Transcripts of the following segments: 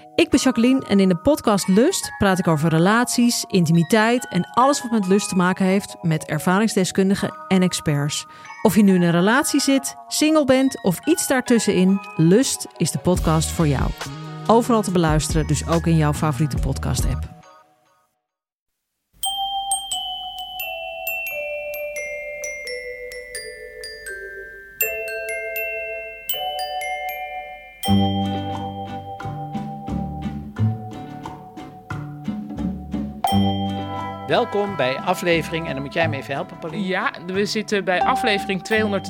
Ik ben Jacqueline en in de podcast Lust praat ik over relaties, intimiteit en alles wat met lust te maken heeft met ervaringsdeskundigen en experts. Of je nu in een relatie zit, single bent of iets daartussenin, Lust is de podcast voor jou. Overal te beluisteren, dus ook in jouw favoriete podcast-app. Welkom bij aflevering, en dan moet jij me even helpen, Pauline. Ja, we zitten bij aflevering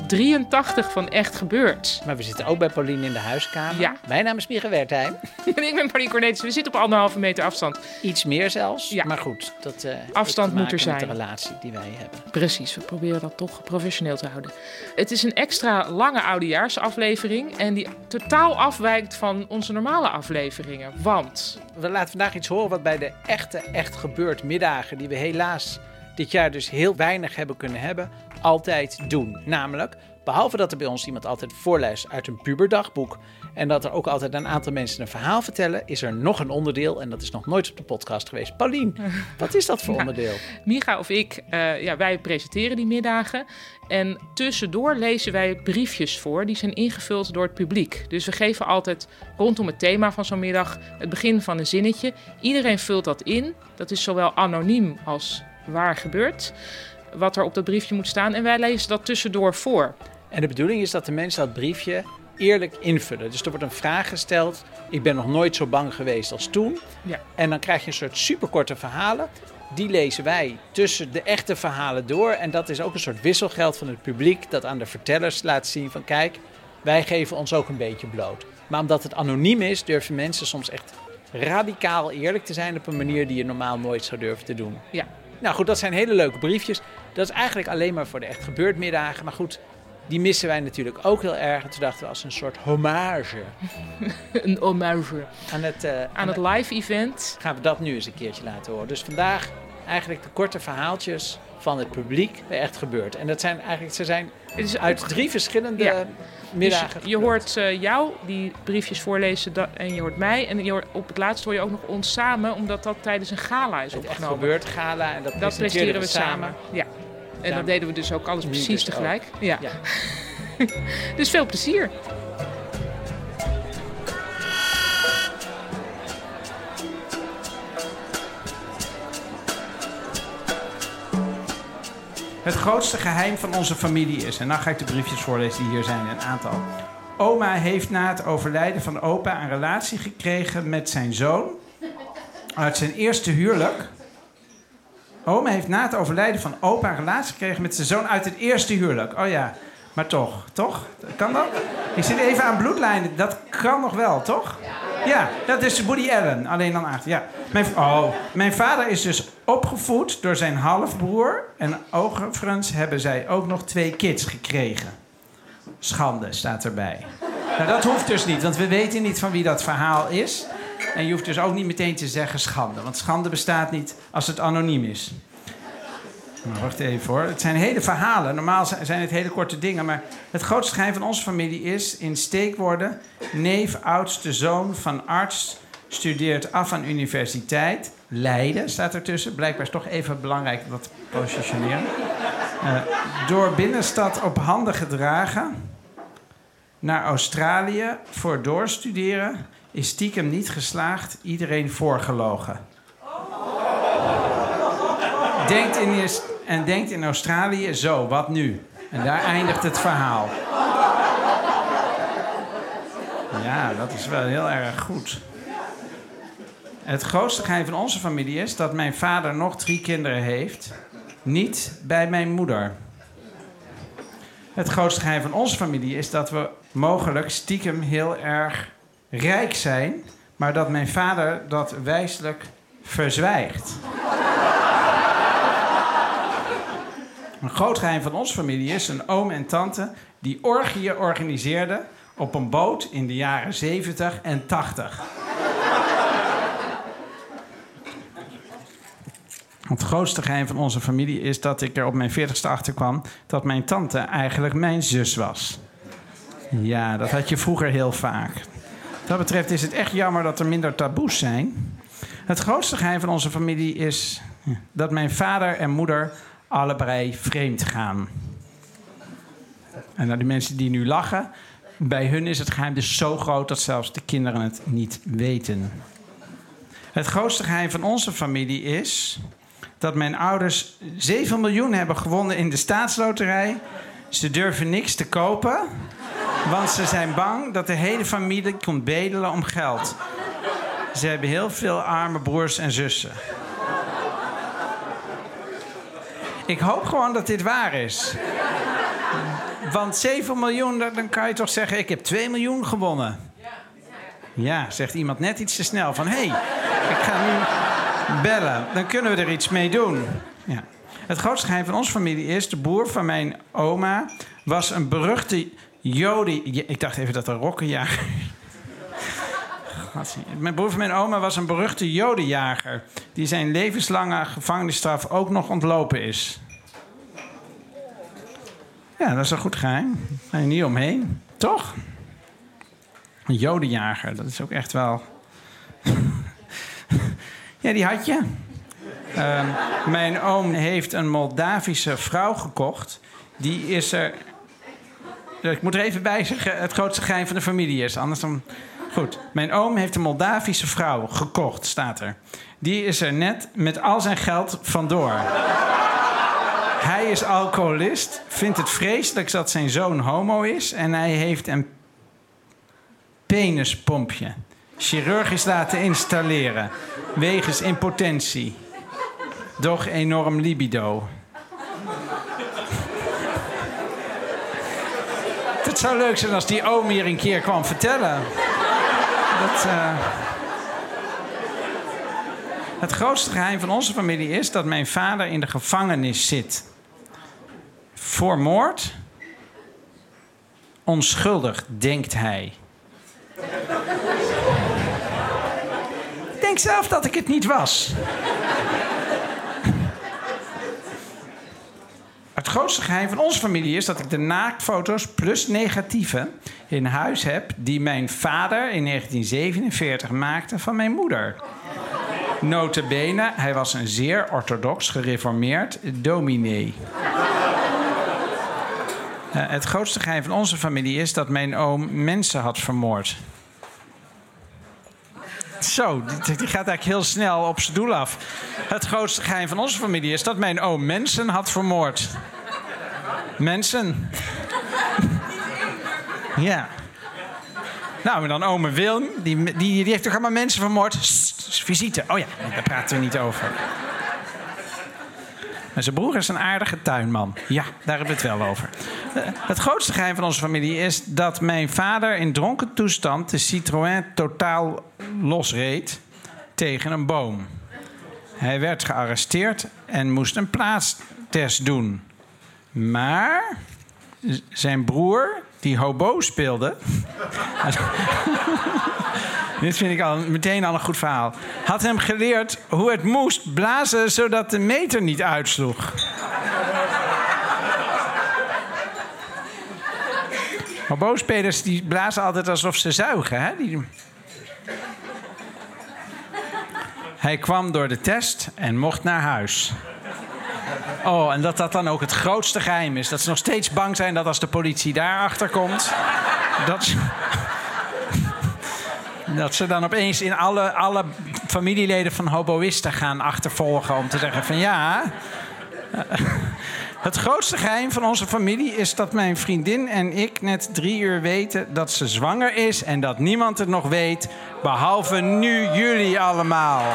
283 van Echt Gebeurd. Maar we zitten ook bij Pauline in de huiskamer. Ja. Mijn naam is Mieke Wertheim. En ik ben Pauline Cornelis. We zitten op 1,5 meter afstand. Iets meer zelfs, Ja. Maar goed. Dat Afstand moet er zijn. met de relatie die wij hebben. Precies, we proberen dat toch professioneel te houden. Het is een extra lange oudejaarsaflevering en die totaal afwijkt van onze normale afleveringen. Want We laten vandaag iets horen wat bij de Echt Gebeurd middagen, die we helaas dit jaar dus heel weinig hebben kunnen hebben, altijd doen. Namelijk, behalve dat er bij ons iemand altijd voorleest uit een puberdagboek en dat er ook altijd een aantal mensen een verhaal vertellen, is er nog een onderdeel en dat is nog nooit op de podcast geweest. Paulien, wat is dat voor onderdeel? Micha of ik, wij presenteren die middagen. En tussendoor lezen wij briefjes voor. Die zijn ingevuld door het publiek. Dus we geven altijd rondom het thema van zo'n middag het begin van een zinnetje. Iedereen vult dat in. Dat is zowel anoniem als waar gebeurt. Wat er op dat briefje moet staan. En wij lezen dat tussendoor voor. En de bedoeling is dat de mensen dat briefje eerlijk invullen. Dus er wordt een vraag gesteld. Ik ben nog nooit zo bang geweest als toen. Ja. En dan krijg je een soort superkorte verhalen. Die lezen wij tussen de echte verhalen door. En dat is ook een soort wisselgeld van het publiek dat aan de vertellers laat zien van kijk, wij geven ons ook een beetje bloot. Maar omdat het anoniem is, durven mensen soms echt radicaal eerlijk te zijn op een manier die je normaal nooit zou durven te doen. Ja. Nou goed, dat zijn hele leuke briefjes. Dat is eigenlijk alleen maar voor de Echt Gebeurd middagen. Maar goed, die missen wij natuurlijk ook heel erg. En toen dachten we als een soort hommage Een hommage. aan het live event. gaan we dat nu eens een keertje laten horen. Dus vandaag eigenlijk de korte verhaaltjes van het publiek bij Echt Gebeurd. En dat zijn eigenlijk, ze zijn uit 3 verschillende middagen. Dus je hoort jou die briefjes voorlezen en je hoort mij. En op het laatst hoor je ook nog ons samen, omdat dat tijdens een gala is Het Echt opgenomen. Gebeurd gala en dat presenteren we samen. Ja. En dat deden we dus ook alles precies dus tegelijk. ook. Ja. Ja. Dus veel plezier. Het grootste geheim van onze familie is, en dan ga ik de briefjes voorlezen die hier zijn, een aantal. Oma heeft na het overlijden van opa een relatie gekregen met zijn zoon uit zijn eerste huwelijk. Oma heeft na het overlijden van opa een relatie gekregen met zijn zoon uit het eerste huwelijk. Oh ja, maar toch? Kan dat? Ik zit even aan bloedlijnen, dat kan nog wel, toch? Ja, dat is Woody Allen, alleen dan achter. Ja. Mijn vader is dus opgevoed door zijn halfbroer. En overigens hebben zij ook nog 2 kids gekregen. Schande staat erbij. Nou, dat hoeft dus niet, want we weten niet van wie dat verhaal is. En je hoeft dus ook niet meteen te zeggen schande. Want schande bestaat niet als het anoniem is. Nou, wacht even hoor. Het zijn hele verhalen. Normaal zijn het hele korte dingen. Maar het grootste geheim van onze familie is, in steekwoorden, neef oudste zoon van arts studeert af aan universiteit. Leiden staat ertussen. Blijkbaar is toch even belangrijk dat te positioneren. Door binnenstad op handen gedragen. Naar Australië voor doorstuderen. Is stiekem niet geslaagd. Iedereen voorgelogen. Denkt in Australië, zo, wat nu? En daar eindigt het verhaal. Ja, dat is wel heel erg goed. Het grootste geheim van onze familie is dat mijn vader nog 3 kinderen heeft. Niet bij mijn moeder. Het grootste geheim van onze familie is dat we mogelijk stiekem heel erg rijk zijn, maar dat mijn vader dat wijselijk verzwijgt. Een groot geheim van onze familie is een oom en tante die orgieën organiseerden op een boot in de jaren 70 en 80. Het grootste geheim van onze familie is dat ik er op mijn 40ste achter kwam dat mijn tante eigenlijk mijn zus was. Ja, dat had je vroeger heel vaak. Wat dat betreft is het echt jammer dat er minder taboes zijn. Het grootste geheim van onze familie is dat mijn vader en moeder allebei vreemd gaan. En nou, die mensen die nu lachen, bij hun is het geheim dus zo groot dat zelfs de kinderen het niet weten. Het grootste geheim van onze familie is dat mijn ouders 7 miljoen hebben gewonnen in de staatsloterij. Ze durven niks te kopen, want ze zijn bang dat de hele familie komt bedelen om geld. Ze hebben heel veel arme broers en zussen. Ik hoop gewoon dat dit waar is. Want 7 miljoen, dan kan je toch zeggen, ik heb 2 miljoen gewonnen. Ja, zegt iemand net iets te snel van, hé, ik ga nu bellen. Dan kunnen we er iets mee doen. Ja. Het grootste geheim van onze familie is, de broer van mijn oma was een beruchte Joden... Ik dacht even dat er rokkenjager... Mijn broer van mijn oma was een beruchte Jodenjager die zijn levenslange gevangenisstraf ook nog ontlopen is. Ja, dat is een goed geheim. Daar ga je niet omheen, toch? Een Jodenjager, dat is ook echt wel... Ja, die had je. Mijn oom heeft een Moldavische vrouw gekocht. Die is er... Ik moet er even bij zeggen, het grootste geheim van de familie is. Anders dan... Goed, mijn oom heeft een Moldavische vrouw gekocht, staat er. Die is er net met al zijn geld vandoor. Hij is alcoholist, vindt het vreselijk dat zijn zoon homo is... en hij heeft een penispompje chirurgisch laten installeren... wegens impotentie. Doch enorm libido. Het zou leuk zijn als die oom hier een keer kwam vertellen... Het grootste geheim van onze familie is dat mijn vader in de gevangenis zit. Voor moord. Onschuldig, denkt hij. Ik denk zelf dat ik het niet was. Het grootste geheim van onze familie is dat ik de naaktfoto's plus negatieven in huis heb... die mijn vader in 1947 maakte van mijn moeder. Nota bene, hij was een zeer orthodox gereformeerd dominee. Het grootste geheim van onze familie is dat mijn oom mensen had vermoord. Zo, die gaat eigenlijk heel snel op zijn doel af. Het grootste geheim van onze familie is dat mijn oom mensen had vermoord. Mensen. Ja. Nou, en dan ome Wilm, die heeft toch allemaal mensen vermoord? Visite. Oh ja, daar praten we niet over. Maar zijn broer is een aardige tuinman. Ja, daar hebben we het wel over. Het grootste geheim van onze familie is dat mijn vader in dronken toestand de Citroën totaal losreed tegen een boom. Hij werd gearresteerd en moest een plaatstest doen. Maar zijn broer, die hobo speelde... Dit vind ik meteen al een goed verhaal. Had hem geleerd hoe het moest blazen zodat de meter niet uitsloeg. Hobo-spelers die blazen altijd alsof ze zuigen. Hè? Hij kwam door de test en mocht naar huis. Oh, en dat dan ook het grootste geheim is. Dat ze nog steeds bang zijn dat als de politie daarachter komt... Dat ze dan opeens in alle familieleden van hoboïsten gaan achtervolgen... om te zeggen van ja... Het grootste geheim van onze familie is dat mijn vriendin en ik net 3 uur weten dat ze zwanger is... en dat niemand het nog weet, behalve nu jullie allemaal.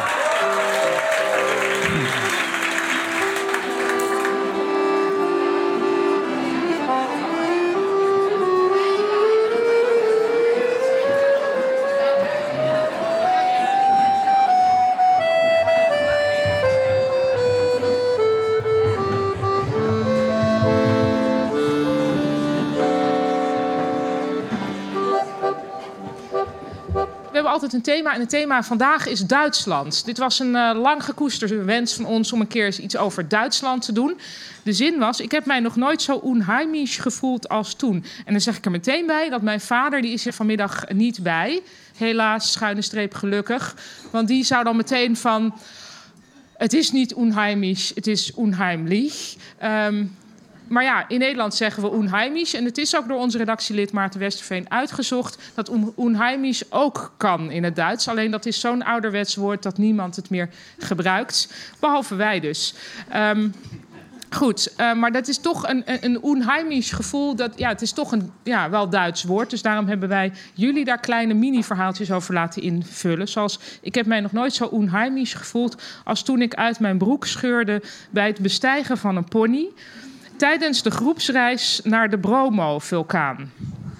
altijd altijd een thema. En het thema vandaag is Duitsland. Dit was een lang gekoesterde wens van ons om een keer eens iets over Duitsland te doen. De zin was, ik heb mij nog nooit zo unheimisch gevoeld als toen. En dan zeg ik er meteen bij dat mijn vader, die is er vanmiddag niet bij. Helaas, _, gelukkig. Want die zou dan meteen van... Het is niet unheimisch, het is unheimlich. Maar ja, in Nederland zeggen we unheimisch. En het is ook door onze redactielid Maarten Westerveen uitgezocht... dat unheimisch ook kan in het Duits. Alleen dat is zo'n ouderwets woord dat niemand het meer gebruikt. Behalve wij dus. Goed, maar dat is toch een unheimisch gevoel. Het is toch een wel Duits woord. Dus daarom hebben wij jullie daar kleine mini-verhaaltjes over laten invullen. Zoals, ik heb mij nog nooit zo unheimisch gevoeld... als toen ik uit mijn broek scheurde bij het bestijgen van een pony... tijdens de groepsreis naar de Bromo-vulkaan.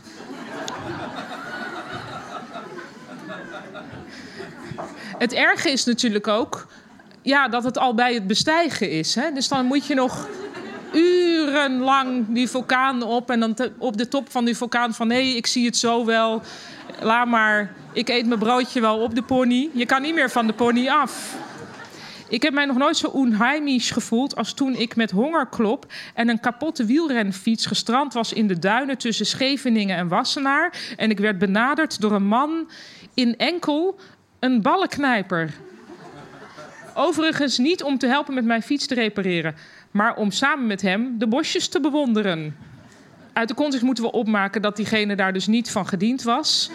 Het erge is natuurlijk ook... dat het al bij het bestijgen is. Hè? Dus dan moet je nog urenlang die vulkaan op... en dan op de top van die vulkaan van... nee, ik zie het zo wel. Laat maar, ik eet mijn broodje wel op de pony. Je kan niet meer van de pony af. Ik heb mij nog nooit zo unheimisch gevoeld... als toen ik met hongerklop en een kapotte wielrenfiets... gestrand was in de duinen tussen Scheveningen en Wassenaar... en ik werd benaderd door een man in enkel een ballenknijper... Overigens niet om te helpen met mijn fiets te repareren... maar om samen met hem de bosjes te bewonderen. Uit de context moeten we opmaken dat diegene daar dus niet van gediend was.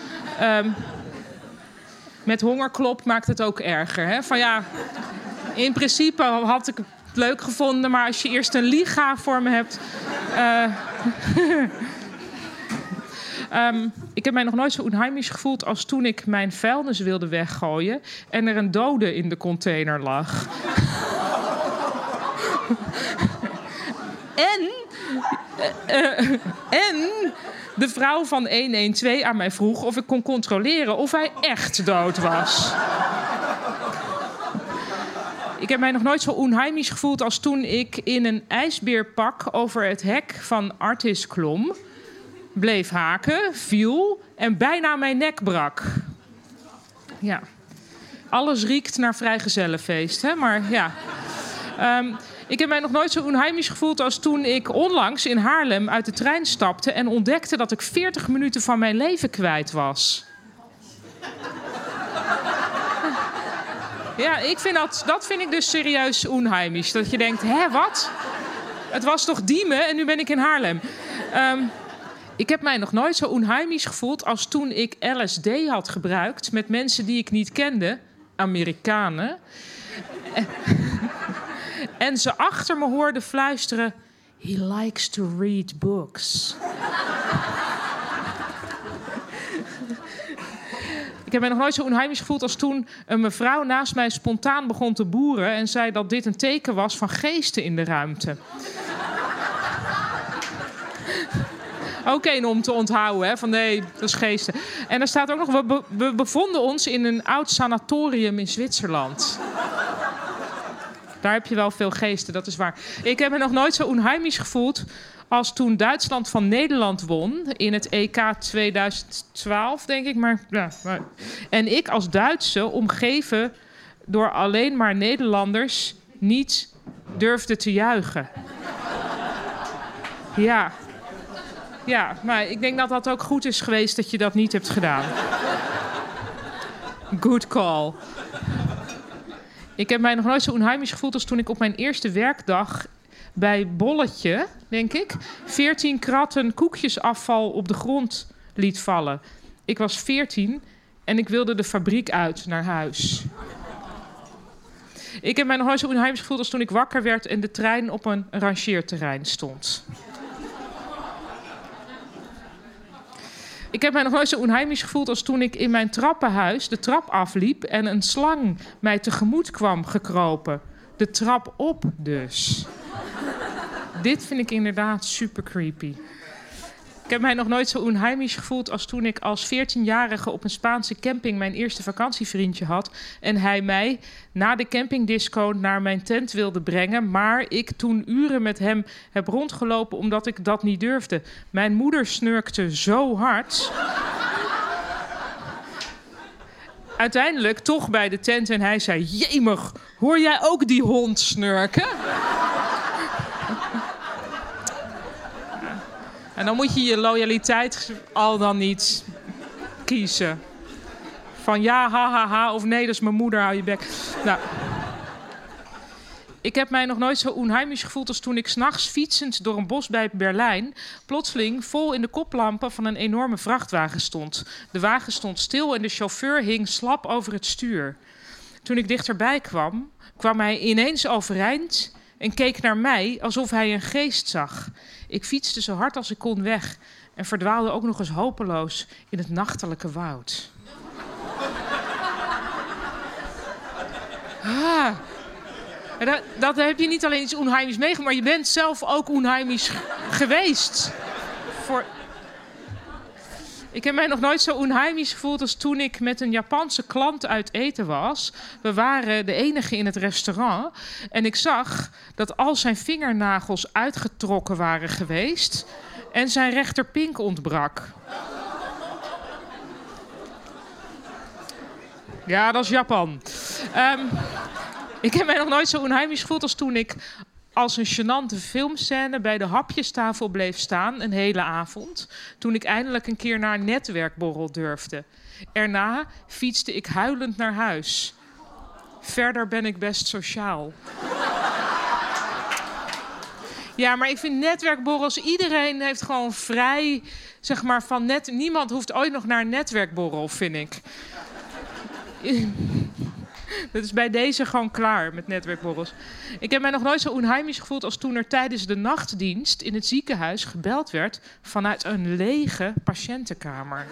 Met hongerklop maakt het ook erger. Hè? Van ja, in principe had ik het leuk gevonden... maar als je eerst een liga voor me hebt... ik heb mij nog nooit zo unheimisch gevoeld als toen ik mijn vuilnis wilde weggooien... en er een dode in de container lag. En de vrouw van 112 aan mij vroeg of ik kon controleren of hij echt dood was. Ik heb mij nog nooit zo unheimisch gevoeld als toen ik in een ijsbeerpak... over het hek van Artis klom... bleef haken, viel en bijna mijn nek brak. Ja. Alles riekt naar vrijgezellenfeest, hè? Maar ja. Ik heb mij nog nooit zo unheimisch gevoeld als toen ik onlangs in Haarlem uit de trein stapte... en ontdekte dat ik 40 minuten van mijn leven kwijt was. Ja, dat vind ik dus serieus unheimisch. Dat je denkt, hè, wat? Het was toch Diemen en nu ben ik in Haarlem. Ik heb mij nog nooit zo unheimisch gevoeld als toen ik LSD had gebruikt... met mensen die ik niet kende, Amerikanen. En ze achter me hoorden fluisteren... He likes to read books. Ik heb mij nog nooit zo unheimisch gevoeld als toen een mevrouw naast mij spontaan begon te boeren... en zei dat dit een teken was van geesten in de ruimte. Ook één om te onthouden, hè? Van nee, dat is geesten. En er staat ook nog, we bevonden ons in een oud sanatorium in Zwitserland. Daar heb je wel veel geesten, dat is waar. Ik heb me nog nooit zo unheimisch gevoeld als toen Duitsland van Nederland won in het EK 2012, denk ik. En ik als Duitse, omgeven door alleen maar Nederlanders, niet durfde te juichen. Ja, maar ik denk dat dat ook goed is geweest dat je dat niet hebt gedaan. Good call. Ik heb mij nog nooit zo unheimisch gevoeld als toen ik op mijn eerste werkdag bij Bolletje, denk ik, 14 kratten koekjesafval op de grond liet vallen. Ik was 14 en ik wilde de fabriek uit naar huis. Ik heb mij nog nooit zo unheimisch gevoeld als toen ik wakker werd en de trein op een rangeerterrein stond. Ik heb mij nog nooit zo unheimisch gevoeld als toen ik in mijn trappenhuis de trap afliep en een slang mij tegemoet kwam gekropen. De trap op dus. Dit vind ik inderdaad super creepy. Ik heb mij nog nooit zo unheimisch gevoeld als toen ik als 14-jarige op een Spaanse camping mijn eerste vakantievriendje had. En hij mij na de campingdisco naar mijn tent wilde brengen. Maar ik toen uren met hem heb rondgelopen omdat ik dat niet durfde. Mijn moeder snurkte zo hard. uiteindelijk toch bij de tent en hij zei... Jemig, hoor jij ook die hond snurken? En dan moet je je loyaliteit al dan niet kiezen. Van ja, ha, ha, ha, of nee, dat is mijn moeder, hou je bek. Nou... Ik heb mij nog nooit zo onheimisch gevoeld als toen ik 's nachts fietsend door een bos bij Berlijn... plotseling vol in de koplampen van een enorme vrachtwagen stond. De wagen stond stil en de chauffeur hing slap over het stuur. Toen ik dichterbij kwam, kwam hij ineens overeind en keek naar mij alsof hij een geest zag. Ik fietste zo hard als ik kon weg en verdwaalde ook nog eens hopeloos in het nachtelijke woud. Dat heb je niet alleen iets onheimisch meegemaakt, maar je bent zelf ook onheimisch geweest. Ik heb mij nog nooit zo onheimisch gevoeld als toen ik met een Japanse klant uit eten was. We waren de enige in het restaurant. En ik zag dat al zijn vingernagels uitgetrokken waren geweest. En zijn rechterpink ontbrak. Ja, dat is Japan. Ik heb mij nog nooit zo onheimisch gevoeld als toen ik als een gênante filmscène bij de hapjestafel bleef staan een hele avond. Toen ik eindelijk een keer naar een netwerkborrel durfde. Erna fietste ik huilend naar huis. Verder ben ik best sociaal. Ja, maar ik vind netwerkborrels... Iedereen heeft gewoon vrij, zeg maar, van net... Niemand hoeft ooit nog naar een netwerkborrel, vind ik. Dat is bij deze gewoon klaar met netwerkborrels. Ik heb mij nog nooit zo onheimisch gevoeld als toen er tijdens de nachtdienst in het ziekenhuis gebeld werd vanuit een lege patiëntenkamer.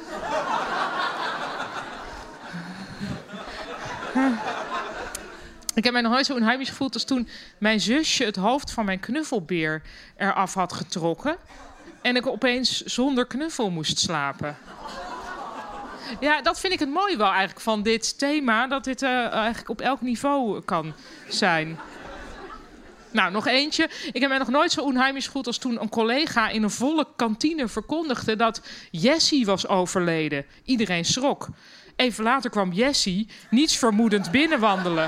Ik heb mij nog nooit zo onheimisch gevoeld als toen mijn zusje het hoofd van mijn knuffelbeer eraf had getrokken en ik opeens zonder knuffel moest slapen. Ja, dat vind ik het mooie wel eigenlijk van dit thema. Dat dit eigenlijk op elk niveau kan zijn. Nou, nog eentje. Ik heb mij nog nooit zo onheimisch gevoeld als toen een collega in een volle kantine verkondigde dat Jessie was overleden. Iedereen schrok. Even later kwam Jessie niets vermoedend binnenwandelen.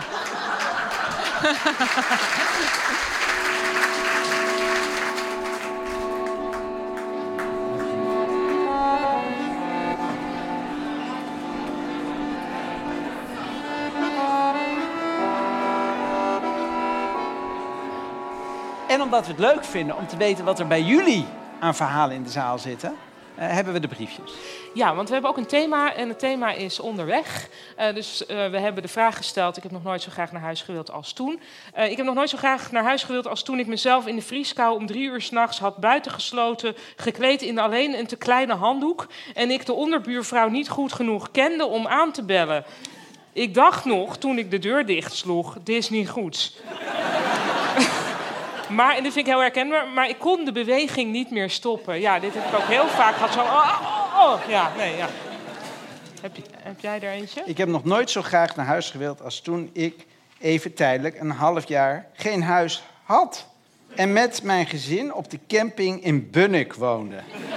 En omdat we het leuk vinden om te weten wat er bij jullie aan verhalen in de zaal zitten, hebben we de briefjes. Ja, want we hebben ook een thema en het thema is onderweg. Dus we hebben de vraag gesteld, ik heb nog nooit zo graag naar huis gewild als toen. Ik heb nog nooit zo graag naar huis gewild als toen ik mezelf in de vrieskou om 3 uur 's nachts had buitengesloten, gekleed in alleen een te kleine handdoek. En ik de onderbuurvrouw niet goed genoeg kende om aan te bellen. Ik dacht nog, toen ik de deur dichtsloeg, dit is niet goed. Maar, en dit vind ik heel herkenbaar, maar ik kon de beweging niet meer stoppen. Ja, dit heb ik ook heel vaak gehad. Zo, ja, nee, ja. Heb jij er eentje? Ik heb nog nooit zo graag naar huis gewild als toen ik even tijdelijk een half jaar geen huis had. En met mijn gezin op de camping in Bunnik woonde.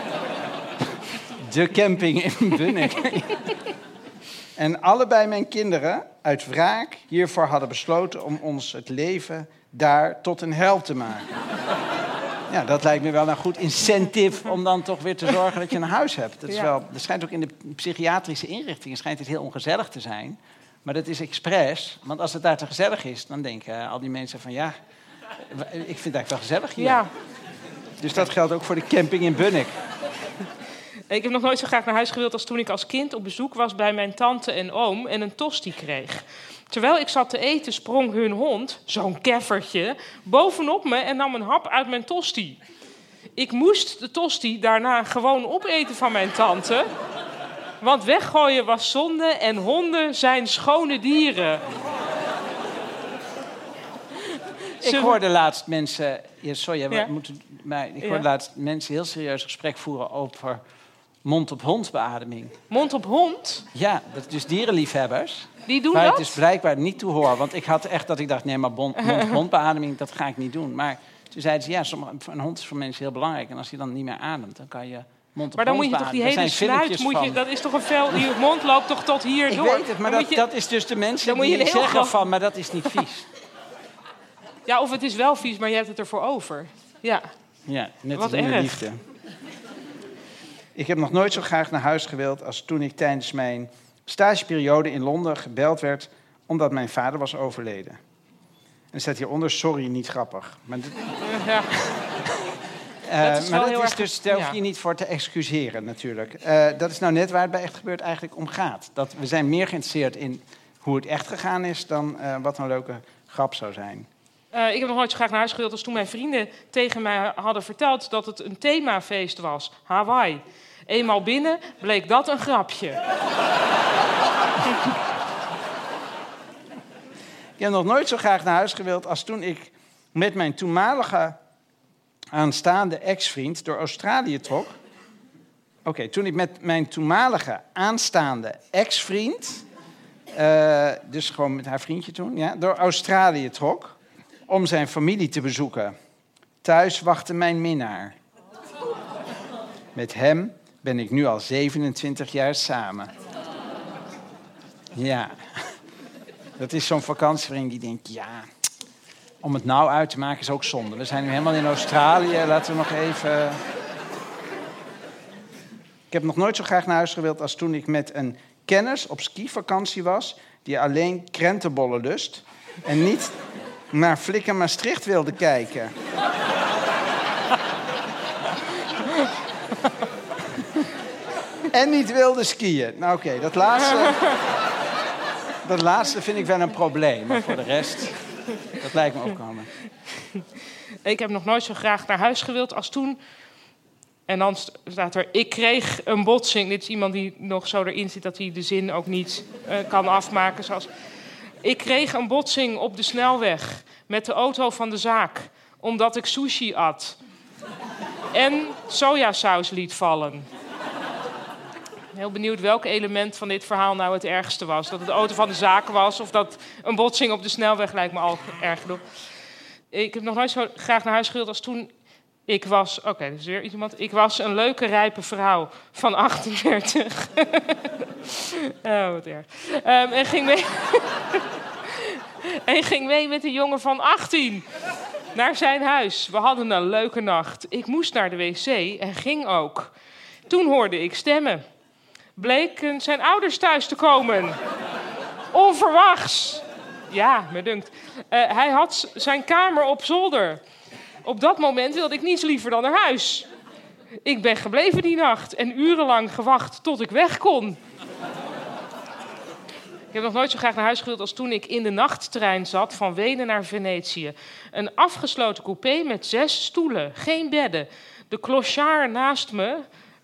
De camping in Bunnik. En allebei mijn kinderen uit wraak hiervoor hadden besloten om ons het leven daar tot een hel te maken. Ja, dat lijkt me wel een goed incentive om dan toch weer te zorgen dat je een huis hebt. Dat is wel, er schijnt ook in de psychiatrische inrichtingen schijnt het heel ongezellig te zijn. Maar dat is expres, want als het daar te gezellig is, dan denken al die mensen van ja, ik vind het eigenlijk wel gezellig hier. Ja. Dus dat geldt ook voor de camping in Bunnik. Ik heb nog nooit zo graag naar huis gewild als toen ik als kind op bezoek was bij mijn tante en oom en een tosti kreeg. Terwijl ik zat te eten, sprong hun hond, zo'n keffertje, bovenop me en nam een hap uit mijn tosti. Ik moest de tosti daarna gewoon opeten van mijn tante. Want weggooien was zonde en honden zijn schone dieren. Ik hoorde laatst mensen... Ja, sorry, we moeten, maar ik hoorde laatst mensen heel serieus gesprek voeren over mond-op-hond beademing. Mond-op-hond? Ja, dat is dus dierenliefhebbers. Die doen maar dat? Het is blijkbaar niet te horen. Want ik had echt dat ik dacht, nee, maar mond-op-mond beademing, dat ga ik niet doen. Maar toen zeiden ze, ja, een hond is voor mensen heel belangrijk. En als hij dan niet meer ademt, dan kan je Mond-op-mond Maar dan moet je toch beademen. die Daar hele zijn snuit... filmpjes van. Dat is toch een vel... Die mond loopt toch tot hier Ik door? weet het, maar Dan moet je- dat is dus de mensen dan moet je die een heel zeggen groot- van... maar dat is niet vies. Ja, of het is wel vies, maar je hebt het ervoor over. Ja. Ja, net Wat als in de erg. liefde. Ik heb nog nooit zo graag naar huis gewild als toen ik tijdens mijn stageperiode in Londen gebeld werd omdat mijn vader was overleden. En er staat hieronder, sorry, niet grappig. Maar Ja. Dat is wel maar heel dat is erg- dus, daar hoef ja. je niet voor te excuseren natuurlijk. Dat is nou net waar het bij Echt Gebeurd eigenlijk om gaat. Dat we zijn meer geïnteresseerd in hoe het echt gegaan is dan wat een leuke grap zou zijn. Ik heb nog nooit zo graag naar huis gewild als toen mijn vrienden tegen mij hadden verteld dat het een themafeest was. Hawaii. Eenmaal binnen bleek dat een grapje. Ik heb nog nooit zo graag naar huis gewild als toen ik met mijn toenmalige aanstaande ex-vriend door Australië trok. Oké, toen ik met mijn toenmalige aanstaande ex-vriend, dus gewoon met haar vriendje toen, ja, door Australië trok om zijn familie te bezoeken. Thuis wachtte mijn minnaar. Met hem ben ik nu al 27 jaar samen. Ja, dat is zo'n vakantievriend die denkt, ja, om het nou uit te maken is ook zonde. We zijn nu helemaal in Australië, laten we nog even... Ik heb nog nooit zo graag naar huis gewild als toen ik met een kennis op skivakantie was die alleen krentenbollen lust en niet naar Flikker Maastricht wilde kijken. En niet wilde skiën. Nou oké, dat laatste vind ik wel een probleem. Maar voor de rest, dat lijkt me ook allemaal. Ik heb nog nooit zo graag naar huis gewild als toen. En dan staat er, ik kreeg een botsing. Dit is iemand die nog zo erin zit dat hij de zin ook niet kan afmaken. Zoals, ik kreeg een botsing op de snelweg met de auto van de zaak. Omdat ik sushi at. En sojasaus liet vallen. Heel benieuwd welk element van dit verhaal nou het ergste was. Dat het de auto van de zaak was of dat een botsing op de snelweg lijkt me al erg genoeg. Ik heb nog nooit zo graag naar huis gewild als toen ik was... Oké, dus weer iemand. Ik was een leuke, rijpe vrouw van 38. Oh, wat erg. En ging mee... en ging mee met een jongen van 18 naar zijn huis. We hadden een leuke nacht. Ik moest naar de wc en ging ook. Toen hoorde ik stemmen. Bleken zijn ouders thuis te komen. Onverwachts. Ja, me dunkt. Hij had zijn kamer op zolder. Op dat moment wilde ik niets liever dan naar huis. Ik ben gebleven die nacht en urenlang gewacht tot ik weg kon. Ik heb nog nooit zo graag naar huis gewild als toen ik in de nachttrein zat van Wenen naar Venetië. Een afgesloten coupé met 6 stoelen, geen bedden. De clochard naast me...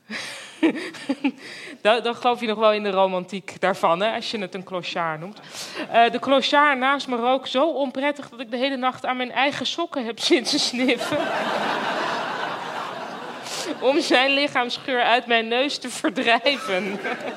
Dan geloof je nog wel in de romantiek daarvan, hè, als je het een clochard noemt. De clochard naast me rook zo onprettig dat ik de hele nacht aan mijn eigen sokken heb zitten sniffen. Om zijn lichaamsgeur uit mijn neus te verdrijven.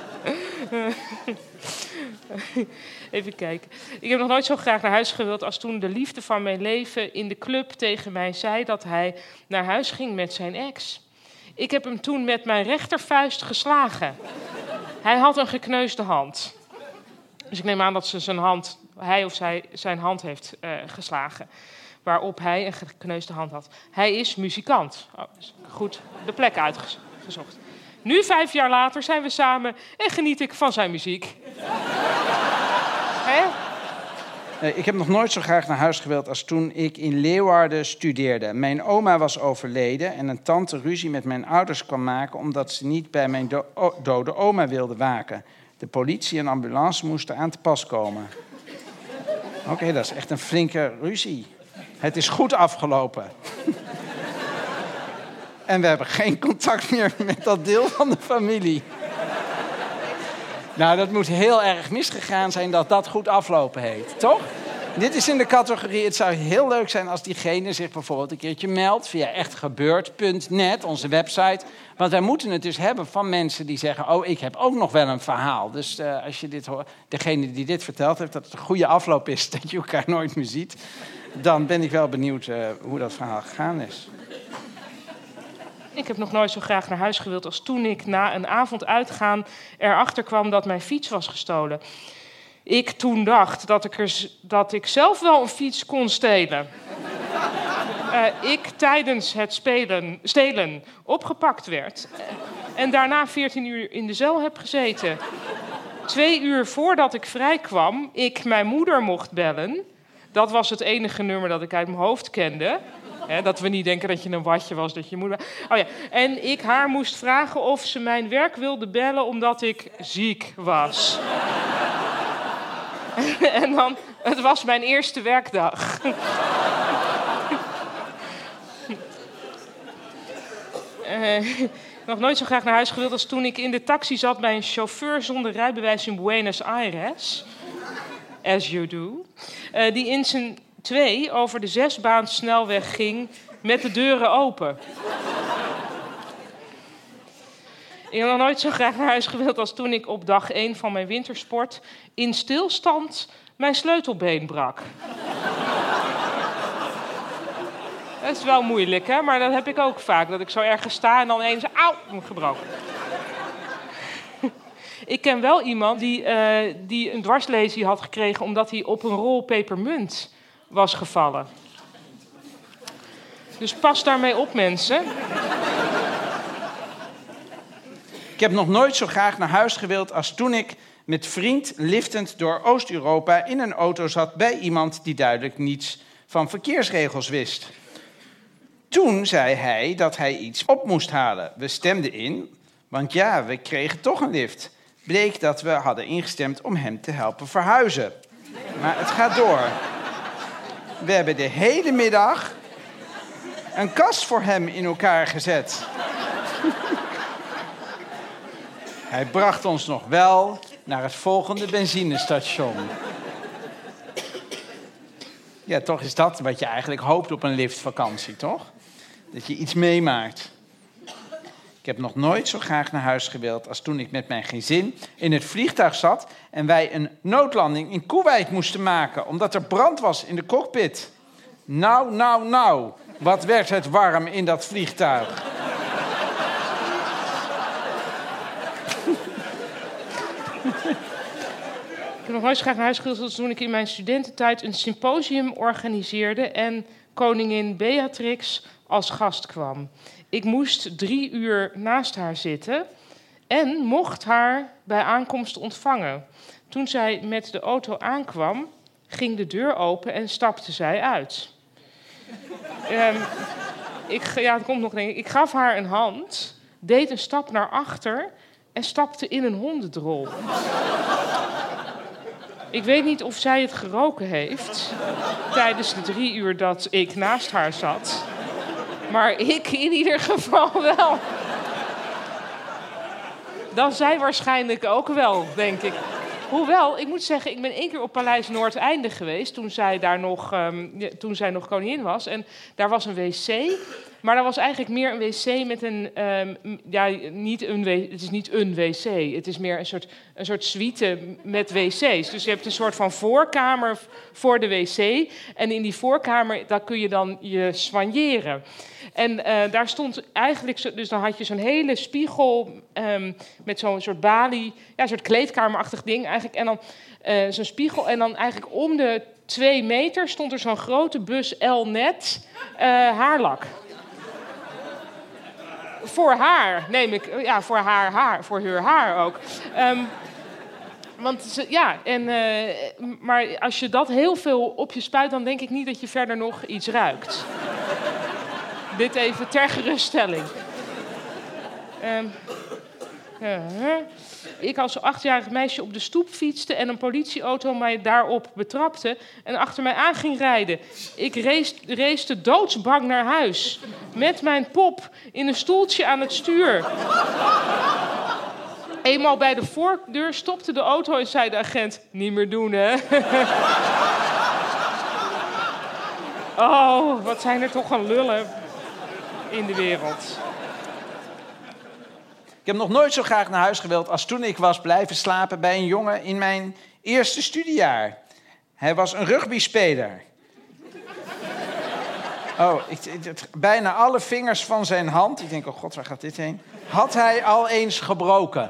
Even kijken. Ik heb nog nooit zo graag naar huis gewild als toen de liefde van mijn leven in de club tegen mij zei dat hij naar huis ging met zijn ex. Ik heb hem toen met mijn rechtervuist geslagen. Hij had een gekneusde hand. Dus ik neem aan dat hij of zij zijn hand heeft geslagen. Waarop hij een gekneusde hand had. Hij is muzikant. Oh, dus goed de plek uitgezocht. Nu, 5 jaar later, zijn we samen en geniet ik van zijn muziek. Hè? Ik heb nog nooit zo graag naar huis gewild als toen ik in Leeuwarden studeerde. Mijn oma was overleden en een tante ruzie met mijn ouders kwam maken omdat ze niet bij mijn dode oma wilde waken. De politie en ambulance moesten aan te pas komen. Oké, dat is echt een flinke ruzie. Het is goed afgelopen. En we hebben geen contact meer met dat deel van de familie. Nou, dat moet heel erg misgegaan zijn dat dat goed aflopen heet, toch? Dit is in de categorie, het zou heel leuk zijn als diegene zich bijvoorbeeld een keertje meldt via echtgebeurd.net, onze website. Want wij moeten het dus hebben van mensen die zeggen, oh, ik heb ook nog wel een verhaal. Dus als je dit hoort, degene die dit verteld heeft, dat het een goede afloop is, dat je elkaar nooit meer ziet, dan ben ik wel benieuwd hoe dat verhaal gegaan is. Ik heb nog nooit zo graag naar huis gewild als toen ik na een avond uitgaan erachter kwam dat mijn fiets was gestolen. Ik toen dacht dat ik zelf wel een fiets kon stelen. Ik tijdens het stelen opgepakt werd. En daarna 14 uur in de cel heb gezeten. 2 uur voordat ik vrijkwam, ik mijn moeder mocht bellen. Dat was het enige nummer dat ik uit mijn hoofd kende. Dat we niet denken dat je een watje was, dat je moeder... Oh ja. En ik haar moest vragen of ze mijn werk wilde bellen omdat ik ziek was. En dan, het was mijn eerste werkdag. Nog nooit zo graag naar huis gewild als toen ik in de taxi zat bij een chauffeur zonder rijbewijs in Buenos Aires. As you do. Die in zijn 2 over de 6-baansnelweg ging met de deuren open. Ik heb nog nooit zo graag naar huis gewild als toen ik op dag 1 van mijn wintersport in stilstand mijn sleutelbeen brak. Dat is wel moeilijk, hè? Maar dat heb ik ook vaak. Dat ik zo ergens sta en dan eens, auw, gebroken. Ik ken wel iemand die een dwarslesie had gekregen omdat hij op een rol pepermunt was gevallen. Dus pas daarmee op, mensen. Ik heb nog nooit zo graag naar huis gewild als toen ik met vriend liftend door Oost-Europa in een auto zat bij iemand die duidelijk niets van verkeersregels wist. Toen zei hij dat hij iets op moest halen. We stemden in, want ja, we kregen toch een lift. Bleek dat we hadden ingestemd om hem te helpen verhuizen. Maar het gaat door. We hebben de hele middag een kast voor hem in elkaar gezet. Hij bracht ons nog wel naar het volgende benzinestation. Ja, toch is dat wat je eigenlijk hoopt op een liftvakantie, toch? Dat je iets meemaakt. Ik heb nog nooit zo graag naar huis gewild als toen ik met mijn gezin in het vliegtuig zat en wij een noodlanding in Koeweit moesten maken, omdat er brand was in de cockpit. Nou, wat werd het warm in dat vliegtuig. Ik heb nog nooit zo graag naar huis gewild als toen ik in mijn studententijd een symposium organiseerde en koningin Beatrix als gast kwam. Ik moest 3 uur naast haar zitten en mocht haar bij aankomst ontvangen. Toen zij met de auto aankwam, ging de deur open en stapte zij uit. Het komt nog, denk ik. Ik gaf haar een hand, deed een stap naar achter en stapte in een hondendrol. Ik weet niet of zij het geroken heeft tijdens de 3 uur dat ik naast haar zat. Maar ik in ieder geval wel. Dan zij waarschijnlijk ook wel, denk ik. Hoewel, ik moet zeggen, ik ben 1 keer op Paleis Noordeinde geweest toen zij nog koningin was. En daar was een wc, maar dat was eigenlijk meer een wc met een... het is niet een wc, het is meer een soort suite met wc's. Dus je hebt een soort van voorkamer voor de wc. En in die voorkamer, daar kun je dan je soigneren. En daar stond eigenlijk... Dus dan had je zo'n hele spiegel met zo'n soort balie... Ja, een soort kleedkamerachtig ding eigenlijk. En dan zo'n spiegel. En dan eigenlijk om de 2 meter stond er zo'n grote bus Elnet haarlak. Voor haar, neem ik. Ja, voor haar haar. Voor haar haar ook. Maar als je dat heel veel op je spuit... dan denk ik niet dat je verder nog iets ruikt. Dit even ter geruststelling. Ik als 8-jarig meisje op de stoep fietste... en een politieauto mij daarop betrapte... en achter mij aan ging rijden. Ik race doodsbang naar huis. Met mijn pop in een stoeltje aan het stuur. Eenmaal bij de voordeur stopte de auto en zei de agent... Niet meer doen, hè? Oh, wat zijn er toch een lullen in de wereld. Ik heb nog nooit zo graag naar huis gewild als toen ik was blijven slapen bij een jongen in mijn eerste studiejaar. Hij was een rugbyspeler. Bijna alle vingers van zijn hand, ik denk, oh god, waar gaat dit heen? Had hij al eens gebroken.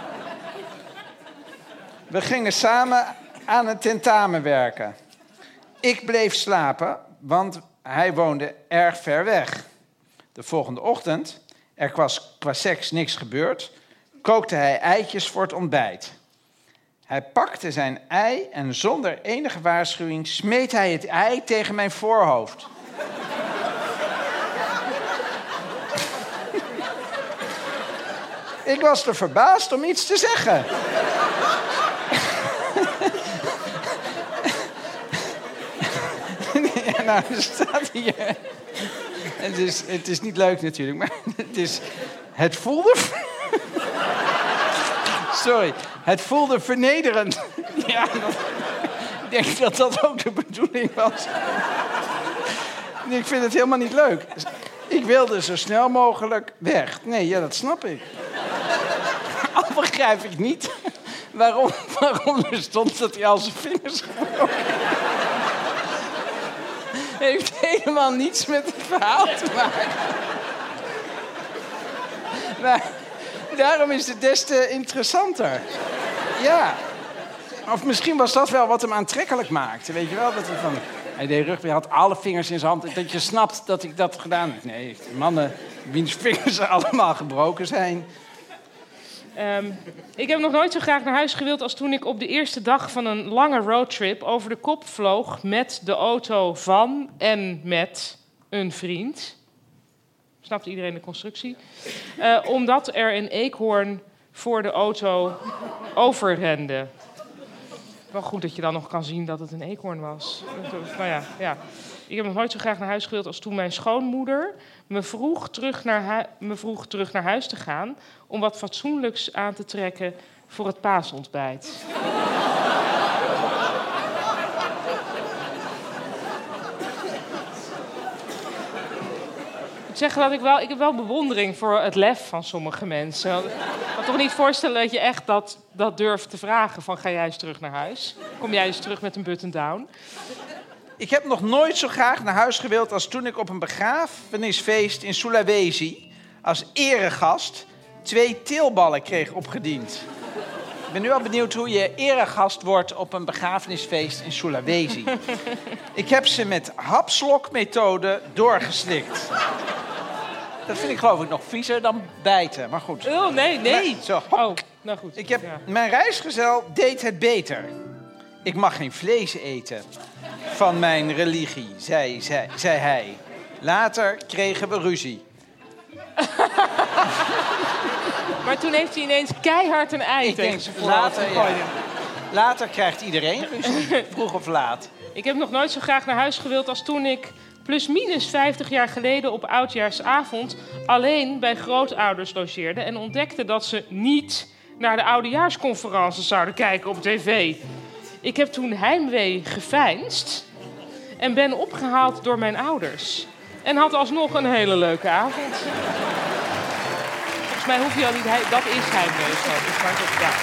We gingen samen aan het tentamen werken. Ik bleef slapen, want hij woonde erg ver weg. De volgende ochtend, er was qua seks niks gebeurd, kookte hij eitjes voor het ontbijt. Hij pakte zijn ei en zonder enige waarschuwing smeet hij het ei tegen mijn voorhoofd. Ik was te verbaasd om iets te zeggen. Ja, nou, er staat hier... Het is niet leuk natuurlijk, maar het voelde... Sorry, het voelde vernederend. Ja, ik denk dat dat ook de bedoeling was. Ik vind het helemaal niet leuk. Ik wilde zo snel mogelijk weg. Nee, ja, dat snap ik. Al begrijp ik niet waarom er stond dat hij al zijn vingers gebroken heeft helemaal niets met het verhaal te maken. Maar daarom is het des te interessanter. Ja. Of misschien was dat wel wat hem aantrekkelijk maakte. Weet je wel? Dat hij deed rugby, had alle vingers in zijn hand. Dat je snapt dat ik dat gedaan heb. Nee, mannen wiens vingers allemaal gebroken zijn. Ik heb nog nooit zo graag naar huis gewild als toen ik op de eerste dag van een lange roadtrip over de kop vloog met de auto van en met een vriend. Snapt iedereen de constructie? Omdat er een eekhoorn voor de auto overrende. Wel goed dat je dan nog kan zien dat het een eekhoorn was. Nou ja. Ik heb nog nooit zo graag naar huis gewild als toen mijn schoonmoeder me vroeg terug naar huis te gaan om wat fatsoenlijks aan te trekken voor het paasontbijt. Ik zeg dat ik heb wel bewondering voor het lef van sommige mensen. Ik kan toch niet voorstellen dat je echt dat durft te vragen van ga jij eens terug naar huis? Kom jij eens terug met een button-down? Ik heb nog nooit zo graag naar huis gewild als toen ik op een begrafenisfeest in Sulawesi als eregast 2 teelballen kreeg opgediend. Ik ben nu al benieuwd hoe je eregast wordt op een begrafenisfeest in Sulawesi. Ik heb ze met hapslokmethode doorgeslikt. Dat vind ik geloof ik nog viezer dan bijten, maar goed. Oh, nee. Maar, zo, oh, nou goed. Mijn reisgezel deed het beter. Ik mag geen vlees eten van mijn religie, zei hij. Later kregen we ruzie. Maar toen heeft hij ineens keihard een ei tegen zijn voorhoofd gegooid. Later krijgt iedereen ruzie, vroeg of laat. Ik heb nog nooit zo graag naar huis gewild als toen ik plus-minus 50 jaar geleden op oudjaarsavond alleen bij grootouders logeerde en ontdekte dat ze niet naar de oudejaarsconferences zouden kijken op tv. Ik heb toen heimwee geveinsd en ben opgehaald door mijn ouders. En had alsnog een hele leuke avond. Volgens mij hoef je al niet... Dat is heimwee zo. Dus maar toch, ja.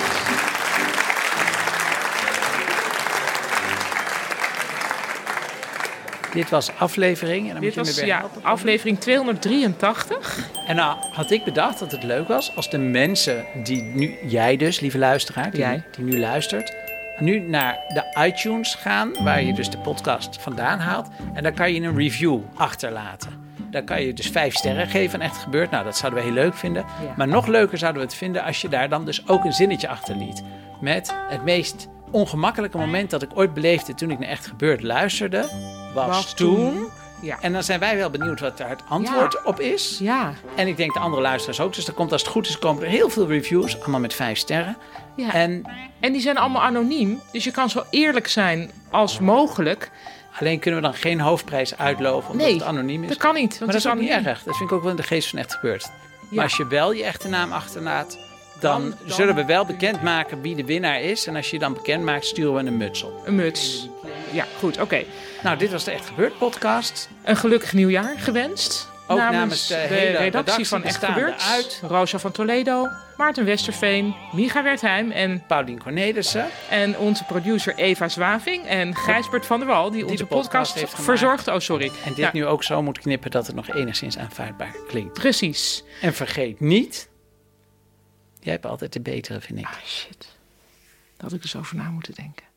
Dit was aflevering. En dan Dit moet je was me weer helpen. aflevering 283. En nou had ik bedacht dat het leuk was als de mensen die nu... Jij dus, lieve luisteraar, die nu luistert... nu naar de iTunes gaan, waar je dus de podcast vandaan haalt. En dan kan je een review achterlaten. Dan kan je dus 5 sterren geven en echt gebeurt. Nou, dat zouden we heel leuk vinden. Ja. Maar nog leuker zouden we het vinden als je daar dan dus ook een zinnetje achterliet. Met het meest ongemakkelijke moment dat ik ooit beleefde toen ik naar Echt Gebeurd luisterde, was toen. Ja. En dan zijn wij wel benieuwd wat daar het antwoord op is. Ja. En ik denk de andere luisteraars ook. Dus er komt, als het goed is, komen er heel veel reviews. Allemaal met 5 sterren. Ja. En die zijn allemaal anoniem. Dus je kan zo eerlijk zijn als mogelijk. Alleen kunnen we dan geen hoofdprijs uitloven omdat het anoniem is. Dat kan niet. Maar dat is ook niet erg. Dat vind ik ook wel in de geest van Echt Gebeurd. Ja. Maar als je wel je echte naam achterlaat, dan zullen we wel bekendmaken wie de winnaar is. En als je dan bekend maakt, sturen we een muts op. Een muts. Ja, goed. Oké. Nou, dit was de Echt Gebeurd podcast. Een gelukkig nieuwjaar gewenst. Ook namens de de hele redactie van Echt bestaande Gebeurd, uit Rosa van Toledo, Maarten Westerveen, Micha Wertheim en Paulien Cornelissen. En onze producer Eva Zwaving en Gijsbert van der Wal, die onze de podcast podcast heeft gemaakt. verzorgt. Oh, sorry. En dit nu ook zo moet knippen dat het nog enigszins aanvaardbaar klinkt. Precies. En vergeet niet, jij hebt altijd de betere, vind ik. Ah, shit. Daar had ik dus over na moeten denken.